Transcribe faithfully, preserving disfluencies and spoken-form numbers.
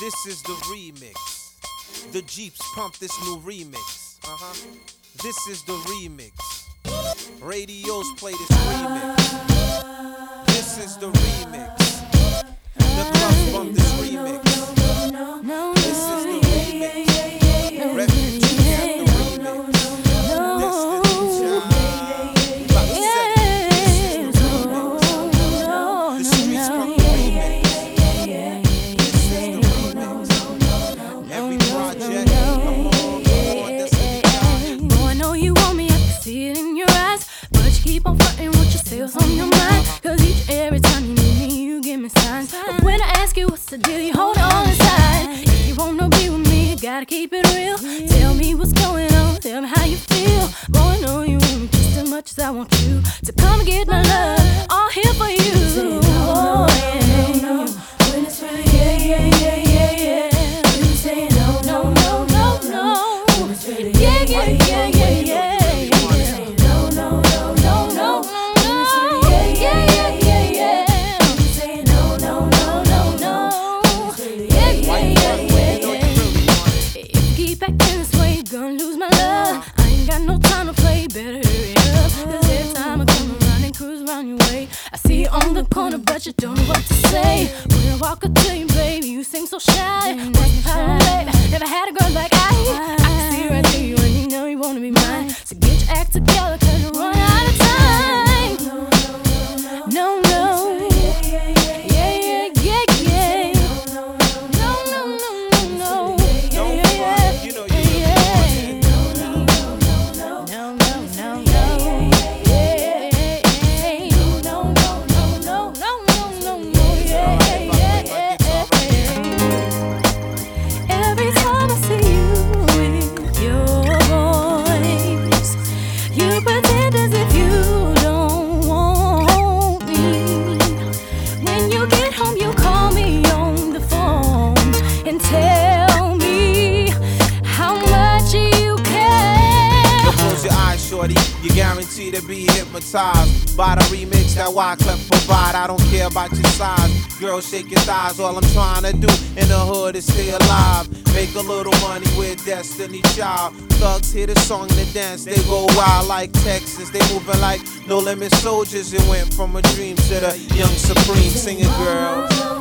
This is the remix. The Jeeps pump this new remix. Uh-huh. This is the remix. Radios play this remix. This is the remix. The clubs bump this remix. This is the remix. Refugees got the remix. Destiny Child. About to set it. This is the remix. The streets pump the remix. This is the remix. Every project, come on, come on, Destiny Child. Boy, I know you want me, I can see it in your eyes. But you keep on flirting with yourself on your mind. Cause each and every time you meet me, you give me signs. But when I ask you what's the deal, you hold on inside. If you wanna be with me, you gotta keep it real. Tell me what's going on, tell me how you feel. Boy, I know you want me just as much as I want you to come and get my love, all here for you. Oh, yeah. When it's really yeah, yeah, yeah, yeah, yeah. You say no, no, no, no, no. When it's really yeah, yeah, yeah, yeah, yeah. Gonna lose my love. I ain't got no time to play. Better hurry up. Cause every time I come around and cruise around your way, I see you on the corner, but you don't know what to say. When I walk up to you, baby, you seem so shy. Like how late. Never had a girl like I. I can see right through you and you know you wanna be mine. So get your act together, cause you're running out of time. No, no. You're guaranteed to be hypnotized by the remix that Wyclef provide. I don't care about your size. Girl, shake your thighs. All I'm trying to do in the hood is stay alive. Make a little money with Destiny Child. Thugs hear the song and the dance. They go wild like Texas. They moving like No Limit Soldiers. It went from a dream to the young supreme singing girls.